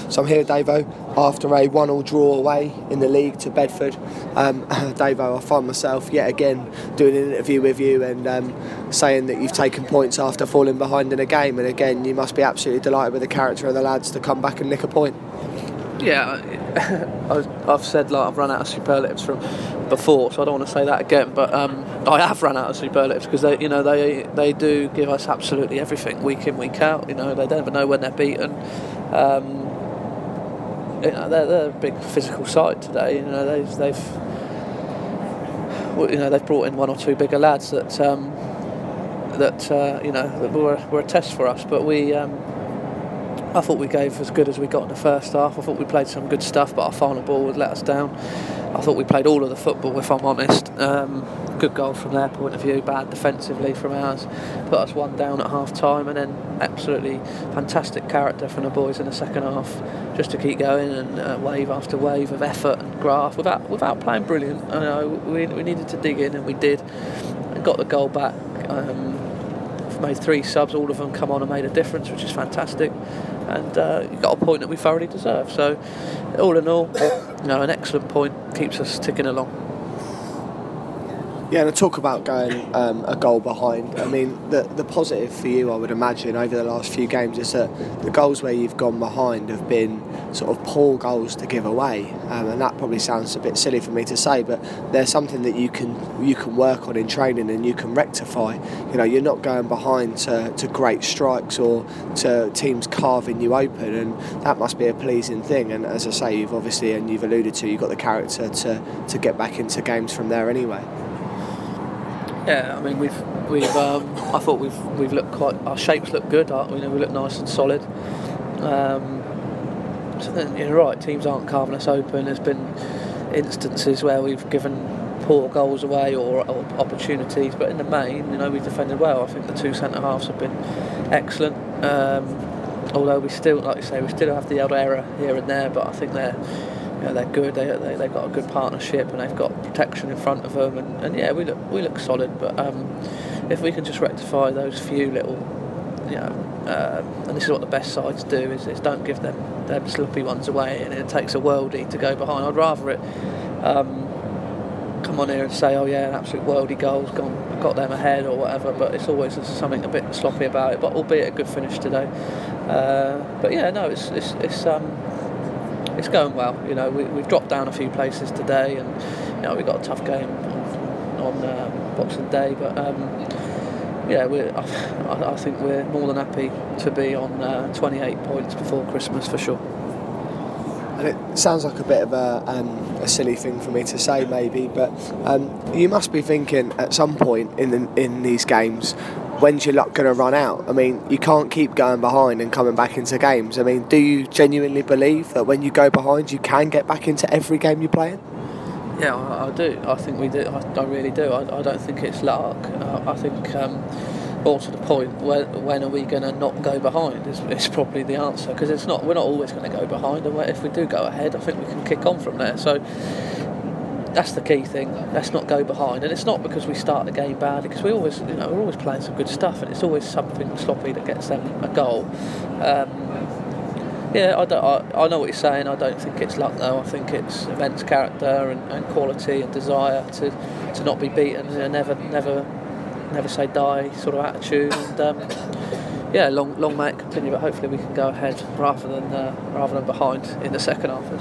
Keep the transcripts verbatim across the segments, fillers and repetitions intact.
So I'm here with Davo after a one-all draw away in the league to Bedford. Um, Davo, I find myself yet again doing an interview with you and um, saying that you've taken points after falling behind in a game, and again you must be absolutely delighted with the character of the lads to come back and nick a point. Yeah, I've said like I've run out of superlatives from before, so I don't want to say that again. But um, I have run out of superlatives because they, you know, they they do give us absolutely everything week in, week out. You know, they never know when they're beaten. Um, you know, they're, they're a big physical side today. You know, they've they've you know they've brought in one or two bigger lads that um, that uh, you know that were were a test for us, but we. Um, I thought we gave as good as we got in the first half. I thought we played some good stuff, but our final ball would let us down. I thought we played all of the football, if I'm honest. Um, good goal from their point of view, bad defensively from ours. Put us one down at half time, and then absolutely fantastic character from the boys in the second half, just to keep going, and uh, wave after wave of effort and graft without without playing brilliant. I know we, we needed to dig in, and we did, and got the goal back. Um, made three subs, all of them come on and made a difference, which is fantastic, and uh, you got a point that we thoroughly deserve. So all in all, you know, an excellent point, keeps us ticking along. Yeah, and to talk about going um, a goal behind, I mean, the the positive for you, I would imagine, over the last few games is that the goals where you've gone behind have been sort of poor goals to give away, um, and that probably sounds a bit silly for me to say, but they're something that you can you can work on in training and you can rectify. You know, you're not going behind to, to great strikes or to teams carving you open, and that must be a pleasing thing. And as I say, you've obviously, and you've alluded to, you've got the character to, to get back into games from there anyway. Yeah, I mean we've we've um, I thought we've we've looked quite. Our shapes look good. Our, you know, we look nice and solid. Um, so then, you're right. Teams aren't carving us open. There's been instances where we've given poor goals away or, or opportunities, but in the main, you know, we've defended well. I think the two centre halves have been excellent. Um, although we still, like you say, we still have the odd error here and there, but I think they're. You know, they're good. They, they they've got a good partnership, and they've got protection in front of them. And, and yeah, we look we look solid. But um, if we can just rectify those few little, you know, uh, and this is what the best sides do, is, is don't give them them sloppy ones away. And it takes a worldie to go behind. I'd rather it um, come on here and say, oh yeah, an absolute worldie goal's gone, got them ahead or whatever. But it's always there's something a bit sloppy about it. But albeit a good finish today. Uh, but yeah, no, it's it's it's. Um, It's going well. You know, we, we've dropped down a few places today, and you know, we've got a tough game on, on uh, Boxing Day. But um, yeah, we're, I, I think we're more than happy to be on uh, twenty-eight points before Christmas for sure. And it sounds like a bit of a, um, a silly thing for me to say, maybe, but um, you must be thinking at some point in the, in these games, when's your luck going to run out? I mean, you can't keep going behind and coming back into games. I mean, do you genuinely believe that when you go behind, you can get back into every game you play in? Yeah, I, I do. I think we do. I, I really do. I, I don't think it's luck. I, I think, um, more to the point, when, when are we going to not go behind is, is probably the answer, because it's not. We're not always going to go behind, and if we do go ahead, I think we can kick on from there. So that's the key thing. Let's not go behind, and it's not because we start the game badly, because we always, you know, we're always playing some good stuff, and it's always something sloppy that gets them a goal. Um, yeah, I, don't, I, I know what you're saying. I don't think it's luck though. I think it's immense character and, and quality and desire to, to not be beaten. You know, never, never, never say die sort of attitude. And um, yeah, long, long may it continue. But hopefully we can go ahead rather than uh, rather than behind in the second half.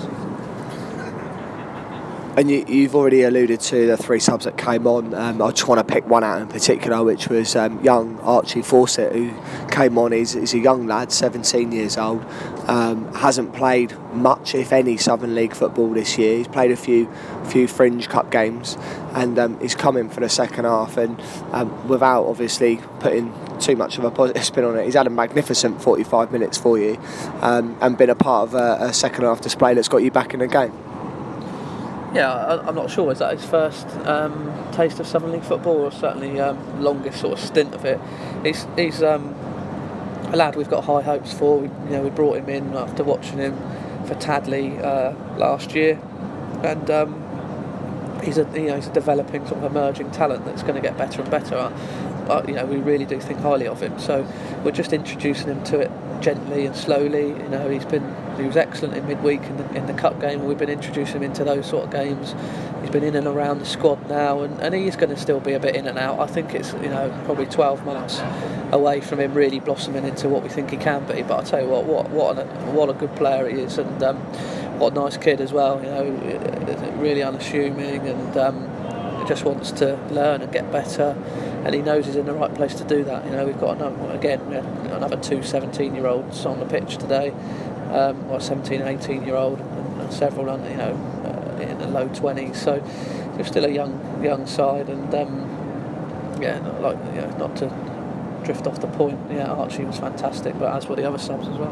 And you, you've already alluded to the three subs that came on. Um, I just want to pick one out in particular, which was um, young Archie Fawcett, who came on. He's, he's a young lad, seventeen years old. Um, hasn't played much, if any, Southern League football this year. He's played a few few Fringe Cup games, and um, he's come in for the second half. And um, without obviously putting too much of a positive spin on it, he's had a magnificent forty-five minutes for you, um, and been a part of a, a second half display that's got you back in the game. Yeah, I, I'm not sure. Is that his first um, taste of Southern League football, or certainly um, longest sort of stint of it? He's he's um, a lad we've got high hopes for. We, you know, we brought him in after watching him for Tadley uh, last year, and um, he's a you know he's a developing sort of emerging talent that's going to get better and better. Uh, you know, we really do think highly of him. So we're just introducing him to it gently and slowly. You know, he's been he was excellent in midweek in the in the cup game. We've been introducing him into those sort of games. He's been in and around the squad now, and, and he is going to still be a bit in and out. I think it's, you know, probably twelve months away from him really blossoming into what we think he can be. But I tell you what, what what a, what a good player he is, and um, what a nice kid as well. You know, really unassuming, and um, just wants to learn and get better. And he knows he's in the right place to do that. You know, we've got another, again we had another two seventeen-year-olds on the pitch today, um, or seventeen, eighteen-year-old, and, and several, you know, uh, in the low twenties. So we're still a young, young side, and um, yeah, not like you know, not to drift off the point. Yeah, Archie was fantastic, but as were the other subs as well.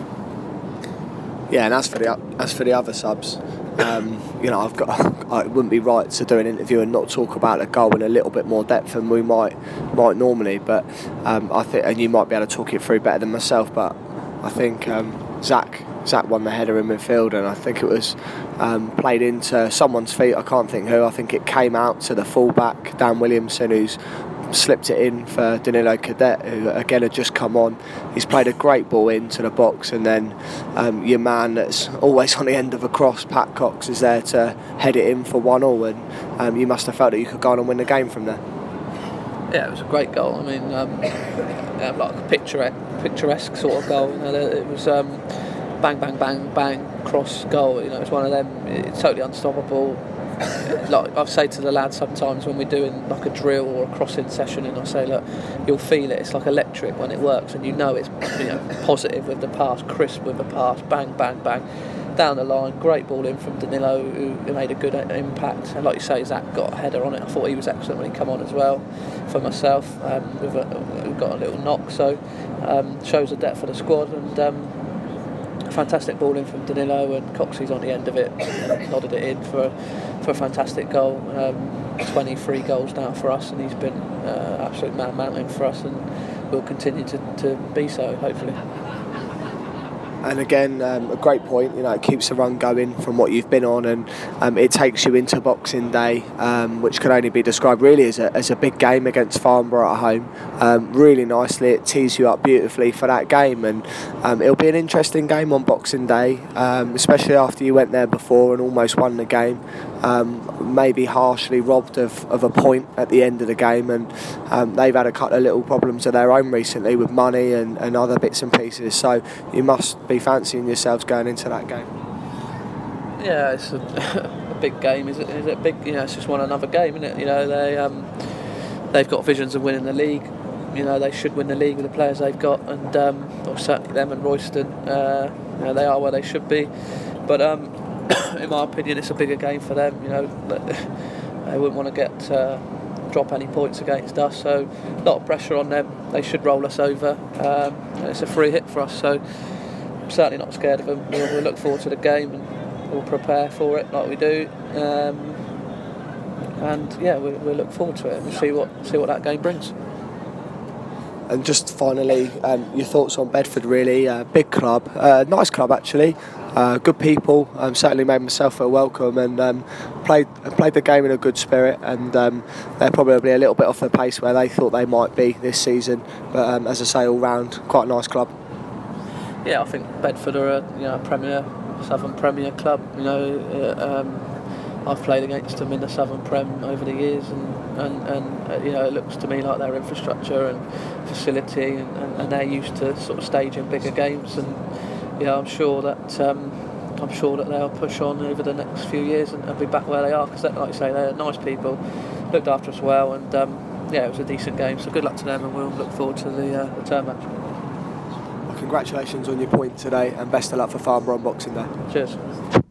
Yeah, and as for the as for the other subs, um, you know, I've got. It wouldn't be right to do an interview and not talk about a goal in a little bit more depth than we might might normally. But um, I think, and you might be able to talk it through better than myself. But I think um, Zach Zach won the header in midfield, and I think it was um, played into someone's feet. I can't think who. I think it came out to the fullback Dan Williamson, who's slipped it in for Danilo Cadet, who again had just come on. He's played a great ball into the box, and then um, your man that's always on the end of a cross, Pat Cox, is there to head it in for one all, and um, you must have felt that you could go on and win the game from there. Yeah, it was a great goal. I mean, um, yeah, like a picturesque, picturesque sort of goal. You know, it was um, bang, bang, bang, bang, cross goal. You know, it's one of them. It's totally unstoppable. Like I've said to the lads sometimes when we're doing like a drill or a crossing session, and I say, look, you'll feel it. It's like electric when it works, and you know it's, you know, positive with the pass, crisp with the pass, bang, bang, bang, down the line. Great ball in from Danilo, who, who made a good impact. And like you say, Zach got a header on it. I thought he was excellent when he came on as well. For myself, um, we've, a, we've got a little knock, so um, shows the depth of the squad. And um, fantastic ball in from Danilo, and Coxey's on the end of it, nodded it in for for a fantastic goal. Um, twenty-three goals now for us, and he's been uh, absolute man mountain for us, and will continue to, to be so, hopefully. And again, um, a great point. You know, it keeps the run going from what you've been on, and um, it takes you into Boxing Day, um, which could only be described really as a, as a big game against Farnborough at home. Um, really nicely, it tees you up beautifully for that game, and um, it'll be an interesting game on Boxing Day, um, especially after you went there before and almost won the game. Um, maybe harshly robbed of, of a point at the end of the game, and um, they've had a couple of little problems of their own recently with money and, and other bits and pieces. So you must be fancying yourselves going into that game. Yeah, it's a, a big game. Is it? Is it big? You know, it's just one another game, isn't it? You know, they um, they've got visions of winning the league. You know, they should win the league with the players they've got, and um, or certainly them and Royston. Uh, you know, they are where they should be, but um, in my opinion, it's a bigger game for them. You know, they wouldn't want to get uh, drop any points against us, so a lot of pressure on them. They should roll us over, um, and it's a free hit for us. So I'm certainly not scared of them. We'll, we'll look forward to the game, and we'll prepare for it like we do. Um, and yeah, we'll, we'll look forward to it and see what see what that game brings. And just finally, um, your thoughts on Bedford, really. Uh, big club, uh, nice club actually, uh, good people, um, certainly made myself feel welcome, and um, played played the game in a good spirit, and um, they're probably a little bit off the pace where they thought they might be this season, but um, as I say, all round, quite a nice club. Yeah, I think Bedford are a you know, Premier, Southern Premier club. You know, uh, um, I've played against them in the Southern Prem over the years, and and, and uh, you know, it looks to me like their infrastructure and facility, and, and, and they're used to sort of staging bigger games, and yeah, I'm sure that um, I'm sure that they'll push on over the next few years and, and be back where they are, because like you say, they're nice people, looked after us well, and um, yeah, it was a decent game. So good luck to them, and we'll look forward to the uh, return match. Well, congratulations on your point today, and best of luck for Farnborough on Boxing Day. Cheers.